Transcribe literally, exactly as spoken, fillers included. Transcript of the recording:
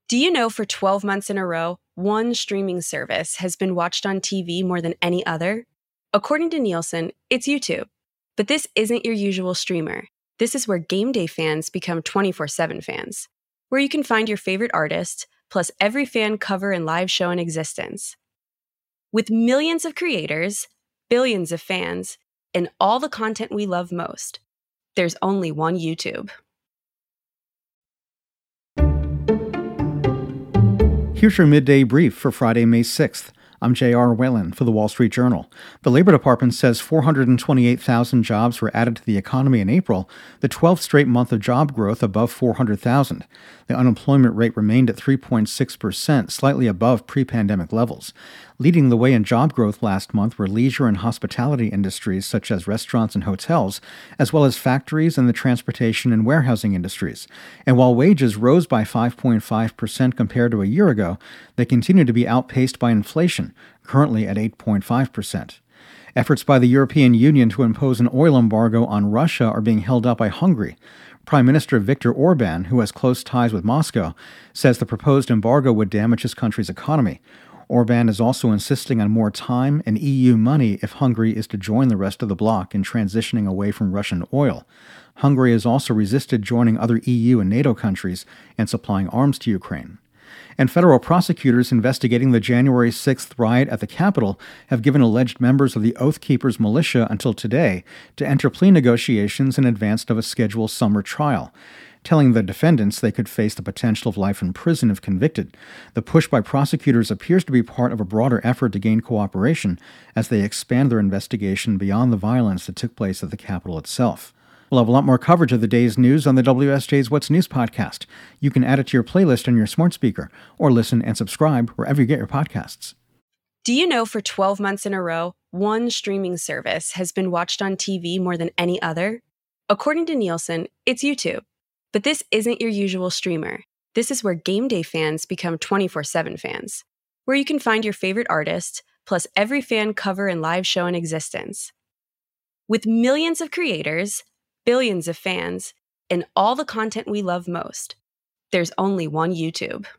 Do you know for twelve months in a row, one streaming service has been watched on T V more than any other? According to Nielsen, it's YouTube. But this isn't your usual streamer. This is where game day fans become twenty-four seven fans, where you can find your favorite artist, plus every fan cover and live show in existence. With millions of creators, billions of fans, and all the content we love most, there's only one YouTube. Here's your midday brief for Friday, May sixth. I'm J R Whalen for The Wall Street Journal. The Labor Department says four hundred twenty-eight thousand jobs were added to the economy in April, the twelfth straight month of job growth above four hundred thousand. The unemployment rate remained at three point six percent, slightly above pre-pandemic levels. Leading the way in job growth last month were leisure and hospitality industries such as restaurants and hotels, as well as factories and the transportation and warehousing industries. And while wages rose by five point five percent compared to a year ago, they continue to be outpaced by inflation, currently at eight point five percent. Efforts by the European Union to impose an oil embargo on Russia are being held up by Hungary. Prime Minister Viktor Orban, who has close ties with Moscow, says the proposed embargo would damage his country's economy. Orban is also insisting on more time and E U money if Hungary is to join the rest of the bloc in transitioning away from Russian oil. Hungary has also resisted joining other E U and NATO countries and supplying arms to Ukraine. And federal prosecutors investigating the January sixth riot at the Capitol have given alleged members of the Oath Keepers militia until today to enter plea negotiations in advance of a scheduled summer trial, telling the defendants they could face the potential of life in prison if convicted. The push by prosecutors appears to be part of a broader effort to gain cooperation as they expand their investigation beyond the violence that took place at the Capitol itself. We'll have a lot more coverage of the day's news on the W S J's What's News podcast. You can add it to your playlist on your smart speaker or listen and subscribe wherever you get your podcasts. Do you know for twelve months in a row, one streaming service has been watched on T V more than any other? According to Nielsen, it's YouTube. But this isn't your usual streamer. This is where game day fans become twenty-four seven fans, where you can find your favorite artist, plus every fan cover and live show in existence. With millions of creators, billions of fans, and all the content we love most, there's only one YouTube.